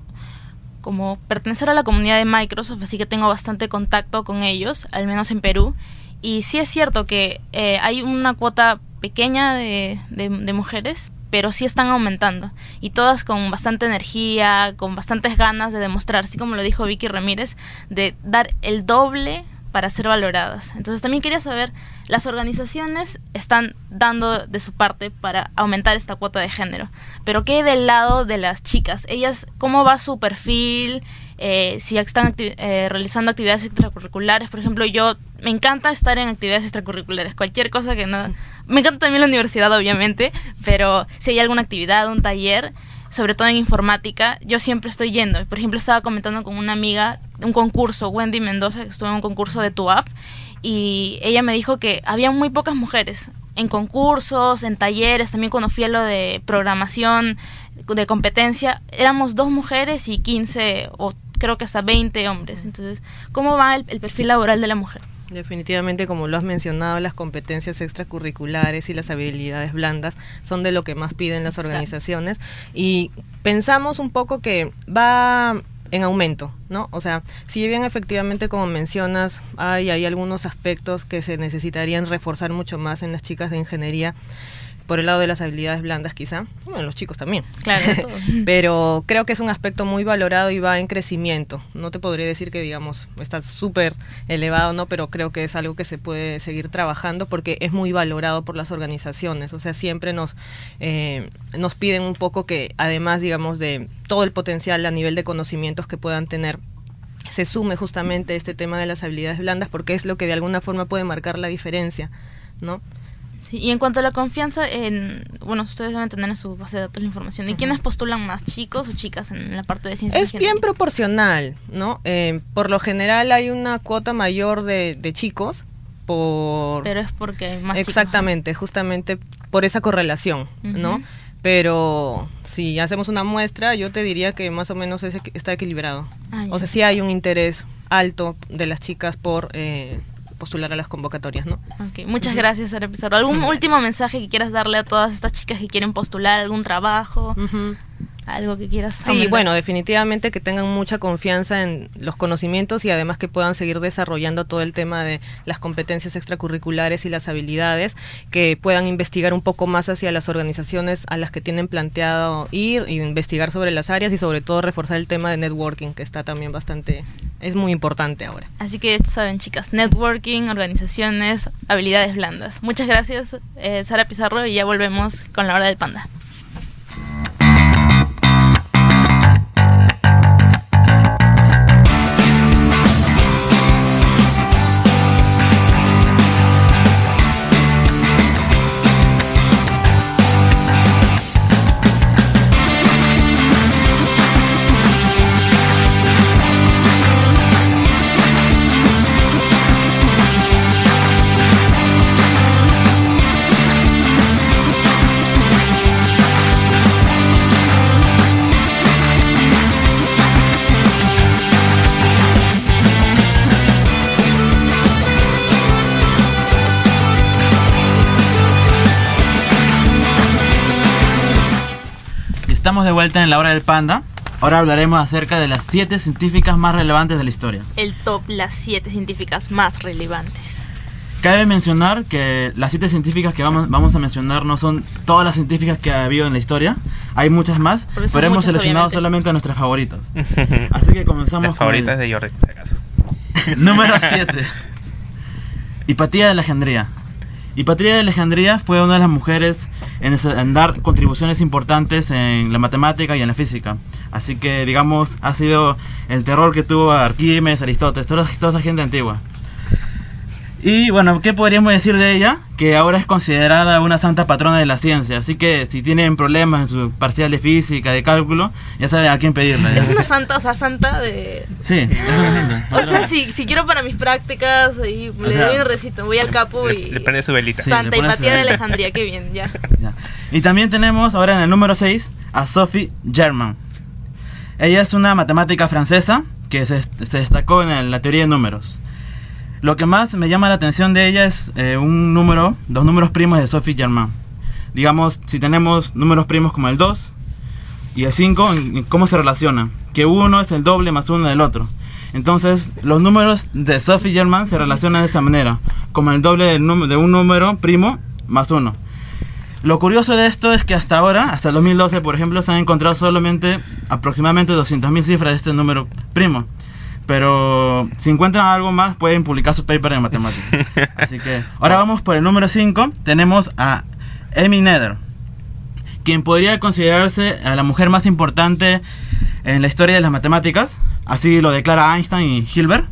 como pertenecer a la comunidad de Microsoft, así que tengo bastante contacto con ellos, al menos en Perú. Y sí es cierto que eh, hay una cuota pequeña de, de, de mujeres, pero sí están aumentando, y todas con bastante energía, con bastantes ganas de demostrar, así como lo dijo Vicky Ramírez, de dar el doble para ser valoradas. Entonces también quería saber, las organizaciones están dando de su parte para aumentar esta cuota de género, pero ¿qué hay del lado de las chicas? Ellas, ¿cómo va su perfil? Eh, si están acti- eh, realizando actividades extracurriculares. Por ejemplo, yo me encanta estar en actividades extracurriculares, cualquier cosa que no... Me encanta también la universidad, obviamente, pero si hay alguna actividad, un taller, sobre todo en informática, yo siempre estoy yendo. Por ejemplo, estaba comentando con una amiga un concurso, Wendy Mendoza, que estuvo en un concurso de Tu App, y ella me dijo que había muy pocas mujeres en concursos, en talleres. También cuando fui a lo de programación, de competencia, éramos dos mujeres y quince o creo que hasta veinte hombres. Entonces, ¿cómo va el, el perfil laboral de la mujer? Definitivamente, como lo has mencionado, las competencias extracurriculares y las habilidades blandas son de lo que más piden las organizaciones. Y pensamos un poco que va en aumento, ¿no? O sea, si bien efectivamente, como mencionas, hay, hay algunos aspectos que se necesitarían reforzar mucho más en las chicas de ingeniería, por el lado de las habilidades blandas quizá, bueno, los chicos también, claro, todo. Pero creo que es un aspecto muy valorado y va en crecimiento. No te podría decir que, digamos, está súper elevado, ¿no? Pero creo que es algo que se puede seguir trabajando porque es muy valorado por las organizaciones. O sea, siempre nos, eh, nos piden un poco que, además, digamos, de todo el potencial a nivel de conocimientos que puedan tener, se sume justamente este tema de las habilidades blandas, porque es lo que de alguna forma puede marcar la diferencia, ¿no? Sí, y en cuanto a la confianza, en, bueno, ustedes deben tener en su base de datos la información. ¿Y uh-huh. quiénes postulan más, chicos o chicas en la parte de ciencias? Es bien proporcional, ¿no? Eh, por lo general hay una cuota mayor de, de chicos por... Pero es porque hay más Exactamente, chicos. justamente por esa correlación, uh-huh. ¿no? Pero si hacemos una muestra, yo te diría que más o menos es, está equilibrado. Ah, o sea, sí hay un interés alto de las chicas por... Eh, postular a las convocatorias, ¿no? Okay. Muchas uh-huh. gracias, Sara Pizarro. ¿Algún uh-huh. último mensaje que quieras darle a todas estas chicas que quieren postular algún trabajo? Uh-huh. ¿Algo que quieras Sí, aumentar? Bueno, definitivamente que tengan mucha confianza en los conocimientos y además que puedan seguir desarrollando todo el tema de las competencias extracurriculares y las habilidades, que puedan investigar un poco más hacia las organizaciones a las que tienen planteado ir, e investigar sobre las áreas y sobre todo reforzar el tema de networking, que está también bastante, es muy importante ahora. Así que saben, chicas, networking, organizaciones, habilidades blandas. Muchas gracias, eh, Sara Pizarro, y ya volvemos con la hora del panda. Estamos de vuelta en la hora del panda. Ahora hablaremos acerca de las siete científicas más relevantes de la historia. El top, las siete científicas más relevantes. Cabe mencionar que las siete científicas que vamos, vamos a mencionar no son todas las científicas que ha habido en la historia. Hay muchas más, pero hemos muchas, seleccionado obviamente. solamente a nuestras favoritas. Así que comenzamos las favoritas con el... de Jordi, por si acaso. Número siete. Hipatía de Alejandría. Hipatía de Alejandría fue una de las mujeres en, en dar contribuciones importantes en la matemática y en la física. Así que, digamos, ha sido el terror que tuvo Arquímedes, Aristóteles, toda, toda esa gente antigua. Y bueno, ¿qué podríamos decir de ella? Que ahora es considerada una santa patrona de la ciencia. Así que si tienen problemas en su parcial de física, de cálculo, ya saben a quién pedirle. Es una santa, o sea, santa de... Sí, es una santa. O sea, si, si quiero para mis prácticas, ahí le o sea, doy un recito, voy al capo le, y... Le prende su velita. Sí, Santa Hipatía de Alejandría, qué bien, ya. ya. Y también tenemos ahora en el número seis a Sophie Germain. Ella es una matemática francesa que se, se destacó en el, la teoría de números. Lo que más me llama la atención de ella es eh, un número, dos números primos de Sophie Germain. Digamos, si tenemos números primos como el dos y el cinco, ¿cómo se relacionan? Que uno es el doble más uno del otro. Entonces, los números de Sophie Germain se relacionan de esta manera, como el doble del de un número primo más uno. Lo curioso de esto es que hasta ahora, hasta el dos mil doce, por ejemplo, se han encontrado solamente aproximadamente doscientas mil cifras de este número primo. Pero si encuentran algo más, pueden publicar su paper en matemáticas. Así que ahora vamos por el número cinco. Tenemos a Amy Noether, quien podría considerarse a la mujer más importante en la historia de las matemáticas. Así lo declara Einstein y Hilbert.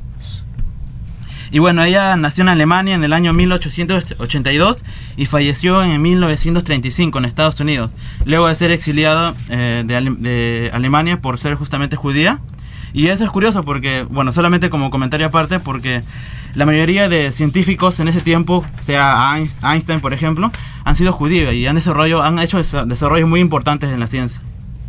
Y bueno, ella nació en Alemania en el año mil ochocientos ochenta y dos y falleció en mil novecientos treinta y cinco en Estados Unidos, luego de ser exiliada eh, de, Ale de Alemania por ser justamente judía. Y eso es curioso porque, bueno, solamente como comentario aparte, porque la mayoría de científicos en ese tiempo, sea Einstein por ejemplo, han sido judíos y han, desarrollo, han hecho desarrollos muy importantes en la ciencia.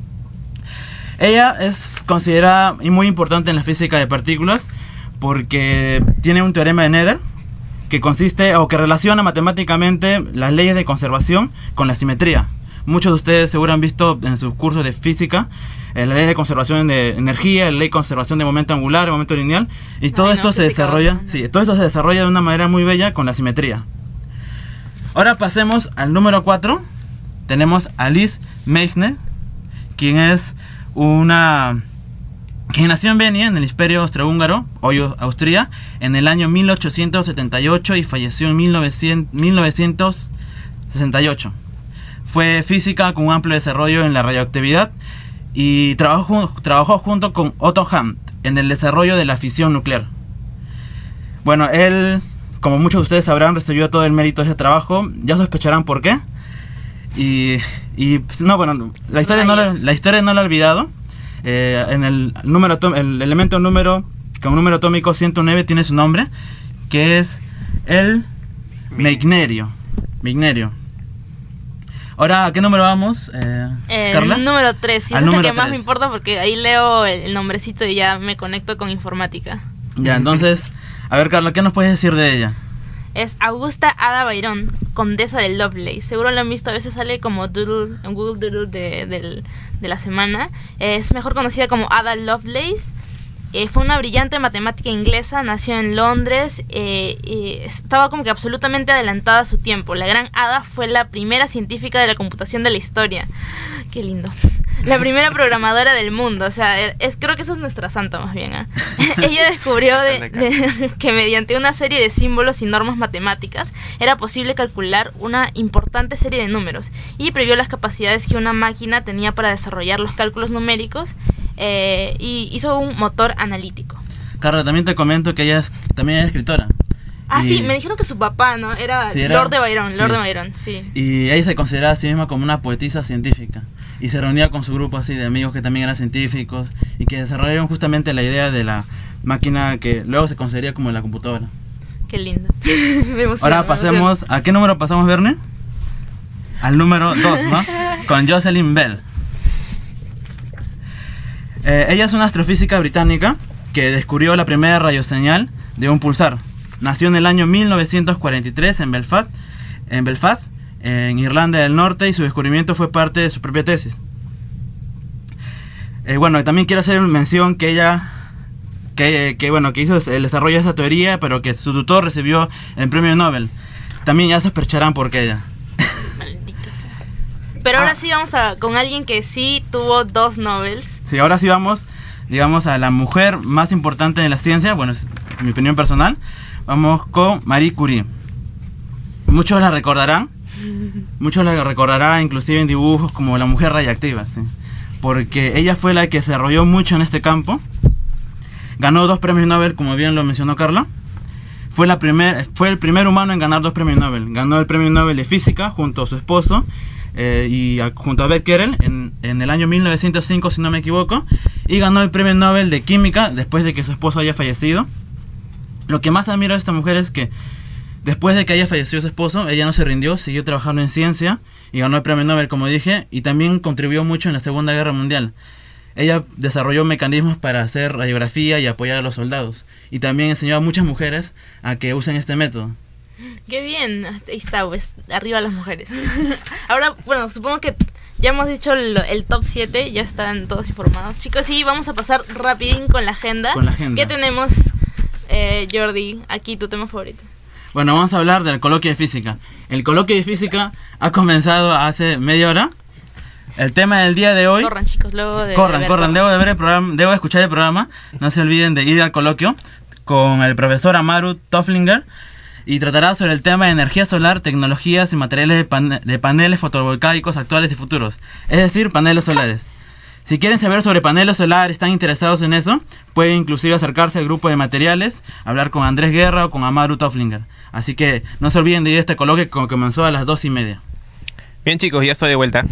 Ella es considerada muy importante en la física de partículas porque tiene un teorema de Noether que consiste o que relaciona matemáticamente las leyes de conservación con la simetría. Muchos de ustedes seguro han visto en sus cursos de física la ley de conservación de energía, la ley de conservación de momento angular, de momento lineal, y todo Ay, esto no, se desarrolla, no. sí, todo esto se desarrolla de una manera muy bella con la simetría. Ahora pasemos al número cuatro. Tenemos a Lise Meitner, quien es una quien nació en Viena, en el Imperio Austrohúngaro, hoy Austria, en el año mil ochocientos setenta y ocho y falleció en mil novecientos sesenta y ocho. Fue física con un amplio desarrollo en la radioactividad y trabajó, trabajó junto con Otto Hahn en el desarrollo de la fisión nuclear. Bueno, él, como muchos de ustedes sabrán, recibió todo el mérito de ese trabajo. Ya sospecharán por qué. Y, y no, bueno, la historia no la, la historia no la he olvidado. Eh, en el número el elemento número con número atómico ciento nueve tiene su nombre, que es el Meitnerio. Meitnerio. Ahora, ¿a qué número vamos, eh, el Carla? Número tres, y ese es el que más me importa porque ahí leo el, el nombrecito y ya me conecto con informática. Ya, entonces, a ver, Carla, ¿qué nos puedes decir de ella? Es Augusta Ada Byron, condesa de Lovelace. Seguro lo han visto, a veces sale como Doodle, en Google Doodle de, de, de la semana. Es mejor conocida como Ada Lovelace. Eh, fue una brillante matemática inglesa, nació en Londres, eh, eh, estaba como que absolutamente adelantada a su tiempo. La gran Ada fue la primera científica de la computación de la historia. Qué lindo. La primera programadora del mundo, o sea, es, creo que eso es nuestra santa más bien, ¿eh? Ella descubrió de, de, que mediante una serie de símbolos y normas matemáticas era posible calcular una importante serie de números y previó las capacidades que una máquina tenía para desarrollar los cálculos numéricos eh, y hizo un motor analítico. Carla, también te comento que ella es, también es escritora. Ah, y... sí, me dijeron que su papá, ¿no? Era, sí, era... Lord de Byron, Lord sí. de Byron, sí. Y ella se consideraba a sí misma como una poetisa científica. Y se reunía con su grupo así de amigos que también eran científicos y que desarrollaron justamente la idea de la máquina que luego se consideraría como la computadora. Qué lindo. Me emociona, ahora pasemos, ¿a qué número pasamos, Verne? Al número dos, ¿no? Con Jocelyn Bell. Eh, ella es una astrofísica británica que descubrió la primera radioseñal de un pulsar. Nació en el año mil novecientos cuarenta y tres en Belfast, en Belfast, en Irlanda del Norte, y su descubrimiento fue parte de su propia tesis. Eh, bueno, también quiero hacer mención que ella, que, que bueno, que hizo el desarrollo de esta teoría, pero que su tutor recibió el premio Nobel. También ya sospecharán por qué ella. Pero ahora Ah. sí vamos a con alguien que sí tuvo dos Nobels. Sí, ahora sí vamos, digamos, a la mujer más importante de la ciencia, bueno, es mi opinión personal. Vamos con Marie Curie. Muchos la recordarán, muchos la recordarán inclusive en dibujos como la mujer radiactiva, ¿sí? Porque ella fue la que se desarrolló mucho en este campo. Ganó dos premios Nobel, como bien lo mencionó Carla. Fue, la primer, fue el primer humano en ganar dos premios Nobel. Ganó el premio Nobel de Física junto a su esposo eh, y a, junto a Becquerel en, en el año mil novecientos cinco, si no me equivoco. Y ganó el premio Nobel de Química después de que su esposo haya fallecido. Lo que más admiro de esta mujer es que después de que haya fallecido su esposo, ella no se rindió, siguió trabajando en ciencia y ganó el premio Nobel, como dije, y también contribuyó mucho en la Segunda Guerra Mundial. Ella desarrolló mecanismos para hacer radiografía y apoyar a los soldados. Y también enseñó a muchas mujeres a que usen este método. Qué bien, ahí está, pues, arriba las mujeres. Ahora, bueno, supongo que ya hemos dicho el, el top siete, ya están todos informados. Chicos, sí, vamos a pasar rapidín con la agenda. Con la agenda. ¿Qué tenemos, eh, Jordi? Aquí, tu tema favorito. Bueno, vamos a hablar del coloquio de física. El coloquio de física ha comenzado hace media hora. El tema del día de hoy... Corran, chicos, luego de... Corran, de ver corran, todo. debo de ver el programa, debo escuchar el programa. No se olviden de ir al coloquio con el profesor Amaru Tofflinger y tratará sobre el tema de energía solar, tecnologías y materiales de, pan- de paneles fotovoltaicos actuales y futuros, es decir, paneles solares. Si quieren saber sobre paneles solares, están interesados en eso, pueden inclusive acercarse al grupo de materiales, hablar con Andrés Guerra o con Amaru Tofflinger. Así que no se olviden de ir a este coloquio que comenzó a las dos y media. Bien, chicos, ya estoy de vuelta.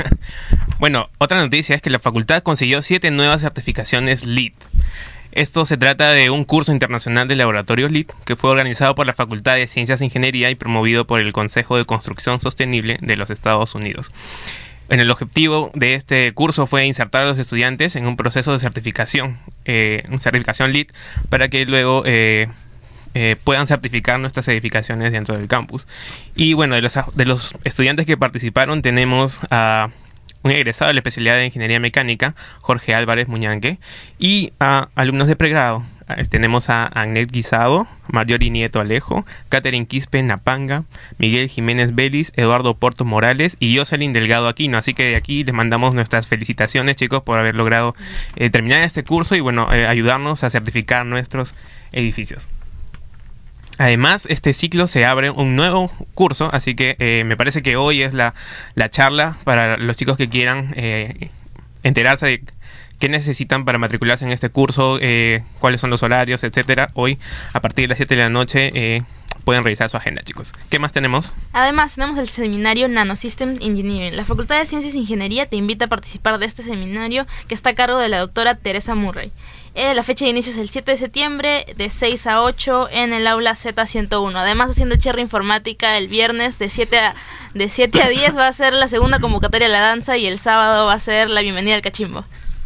Bueno, otra noticia es que la facultad consiguió siete nuevas certificaciones L E E D. Esto se trata de un curso internacional de laboratorios L E E D que fue organizado por la Facultad de Ciencias e Ingeniería y promovido por el Consejo de Construcción Sostenible de los Estados Unidos. En el objetivo de este curso fue insertar a los estudiantes en un proceso de certificación, eh, una certificación L E E D, para que luego eh, eh, puedan certificar nuestras edificaciones dentro del campus. Y bueno, de los, de los estudiantes que participaron tenemos a un egresado de la especialidad de Ingeniería Mecánica, Jorge Álvarez Muñanque, y a alumnos de pregrado. Tenemos a Agnet Guisado, Marjorie Nieto Alejo, Catherine Quispe Napanga, Miguel Jiménez Vélez, Eduardo Porto Morales y Jocelyn Delgado Aquino. Así que de aquí les mandamos nuestras felicitaciones, chicos, por haber logrado eh, terminar este curso y bueno, eh, ayudarnos a certificar nuestros edificios. Además, este ciclo se abre un nuevo curso, así que eh, me parece que hoy es la, la charla para los chicos que quieran eh, enterarse de qué necesitan para matricularse en este curso, eh, cuáles son los horarios, etcétera. Hoy, a partir de las siete de la noche, eh, pueden revisar su agenda, chicos. ¿Qué más tenemos? Además, tenemos el seminario Nanosystems Engineering. La Facultad de Ciencias e Ingeniería te invita a participar de este seminario que está a cargo de la doctora Teresa Murray. Eh, la fecha de inicio es el siete de septiembre, de seis a ocho, en el aula Z ciento uno. Además, haciendo el cherry informática el viernes de siete a diez va a ser la segunda convocatoria a la danza y el sábado va a ser la bienvenida al cachimbo.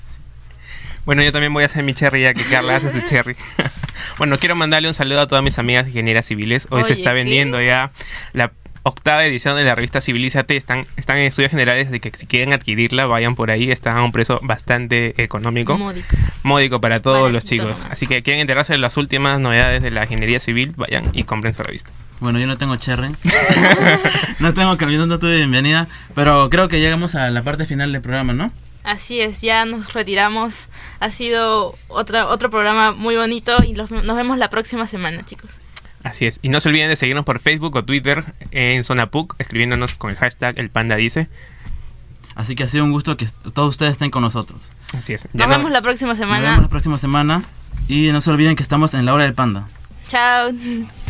Bueno, yo también voy a hacer mi cherry ya que Carla hace su cherry. Bueno, quiero mandarle un saludo a todas mis amigas ingenieras civiles. Hoy Oye, se está ¿qué? vendiendo ya la octava edición de la revista Civilízate. Están, están en estudios generales de que si quieren adquirirla, vayan por ahí. Está a un precio bastante económico. Módico. Módico para todos Para los chicos. Así que quieren enterarse de las últimas novedades de la ingeniería civil, vayan y compren su revista. Bueno, yo no tengo cherry. No tengo que no tuve bienvenida. Pero creo que llegamos a la parte final del programa, ¿no? Así es, ya nos retiramos. Ha sido otra, otro programa muy bonito y los, nos vemos la próxima semana, chicos. Así es. Y no se olviden de seguirnos por Facebook o Twitter en Zona P U C, escribiéndonos con el hashtag El Panda Dice. Así que ha sido un gusto que todos ustedes estén con nosotros. Así es. Nos no- vemos la próxima Nos semana. vemos la próxima semana. Y no se olviden que estamos en la hora del panda. Chao.